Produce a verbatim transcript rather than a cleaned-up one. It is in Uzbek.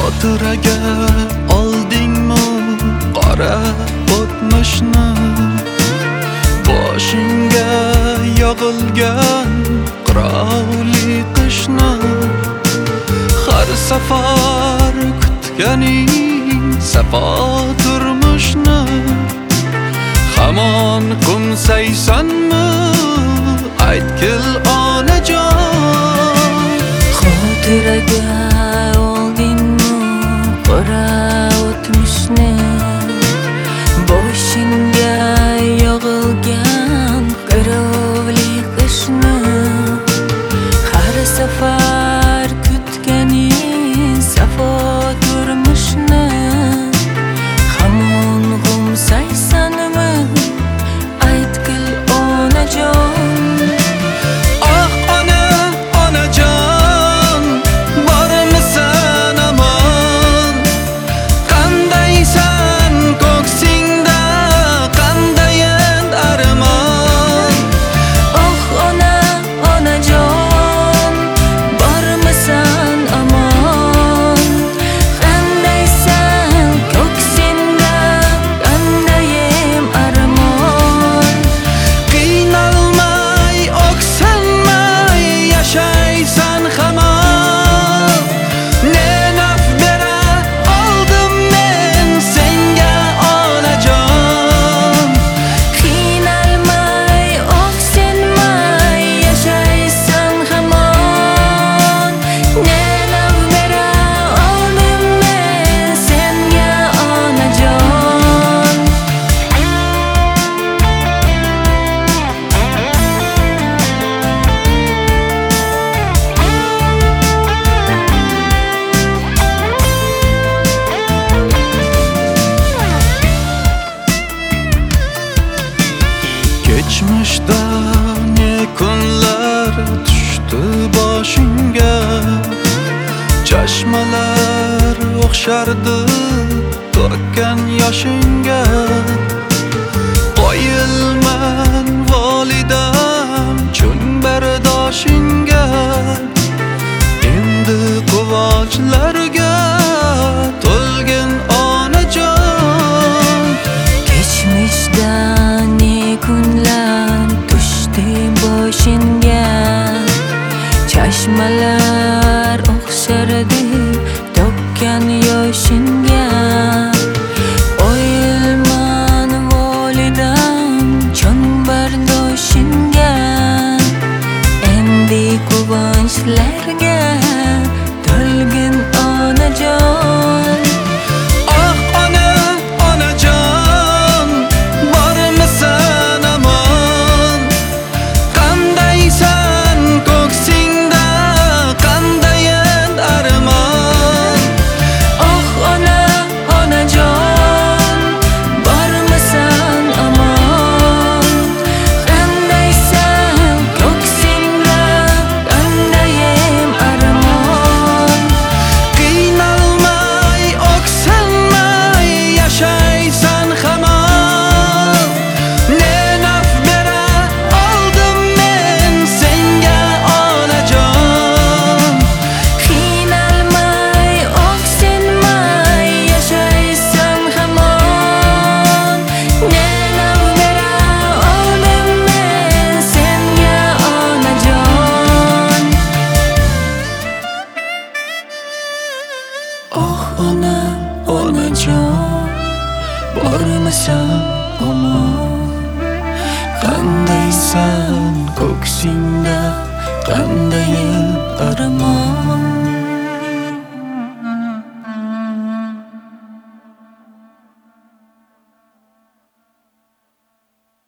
Xotiraga oldingmi qora o'tmishni, boshingga yog'ilgan qirovli qishni, har safar kutganing safo turmushni, hamon qo'msaysanmi aytgil onajon. Xotiraga oldingmi qora o'tmishni, boshingga yog'ilgan qirovli qishni, har safar kutganing safo turmushni, hamon qo'msaysanmi aytgil onajon. Ah ona, onajon, bormisan amon? Qandaysan ko'ksingda, qandayin armon? Oh ona, onajon, bormisan amon? Qandaysan ko'ksingda, qandayim armon? Qiynalmay, o'ksinmay yashaysan hamon. Ne naf bera oldim men senga onajon. Qiynalmay, o'ksinmay yashaysan hamon. Ne naf bera oldim men senga onajon. Kechmishda ne kunlar tushdi boshingga, chashmalar o'xshardi to'kkan yoshingga. Qoyilman volidam chun bardoshingga, endi quvonchlarga to'lgin onajon. Kechmishda ne kunlar tushdi boshingga, chashmalar o'xshardi to'kkan yoshingga. Qoyilman volidam chon bardoshingga, endi quvonchlarga to'lgin onajon. Ah ona, onajon, bormisan amon? Qandaysan ko'ksingda, qandayin armon? Oh ona, onajon, bormisan amon? Qandaysan ko'ksingda, qandayim armon? Qiynalmay, o'ksinmay yashaysan hamon. Ne naf bera oldim men senga onajon. Qiynalmay, o'ksinmay yashaysan hamon. Ne naf bera oldim men senga onajon. Oh ona, onajon, bormisan omon? Qandaysan ko'ksingda, qandayin